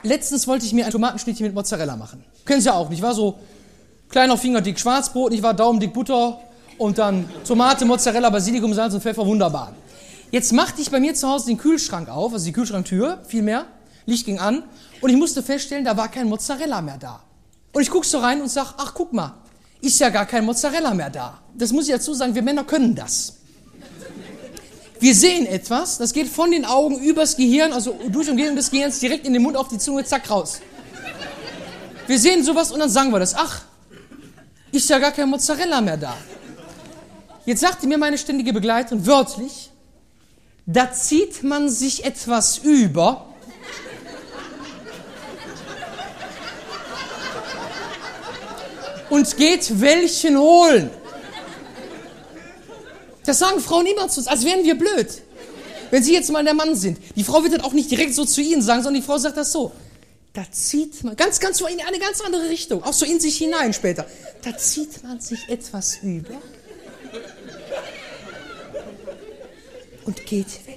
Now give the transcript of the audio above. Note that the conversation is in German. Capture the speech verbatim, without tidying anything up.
letztens wollte ich mir ein Tomatenschnittchen mit Mozzarella machen. Kennen Sie ja auch nicht, war so kleiner Finger dick Schwarzbrot, nicht wahr, Daumen dick Butter und dann Tomate, Mozzarella, Basilikum, Salz und Pfeffer, wunderbar. Jetzt machte ich bei mir zu Hause den Kühlschrank auf, also die Kühlschranktür, vielmehr, Licht ging an und ich musste feststellen, da war kein Mozzarella mehr da. Und ich gucke so rein und sage, ach guck mal, ist ja gar kein Mozzarella mehr da. Das muss ich dazu sagen, wir Männer können das. Wir sehen etwas, das geht von den Augen übers Gehirn, also durch Umgehung des Gehirns, direkt in den Mund, auf die Zunge, zack, raus. Wir sehen sowas und dann sagen wir das, ach, ist ja gar kein Mozzarella mehr da. Jetzt sagte mir meine ständige Begleiterin wörtlich, da zieht man sich etwas über. Und geht welchen holen. Das sagen Frauen immer zu uns, als wären wir blöd. Wenn sie jetzt mal der Mann sind. Die Frau wird das auch nicht direkt so zu ihnen sagen, sondern die Frau sagt das so. Da zieht man, ganz, ganz so in eine ganz andere Richtung, auch so in sich hinein später. Da zieht man sich etwas über und geht weg.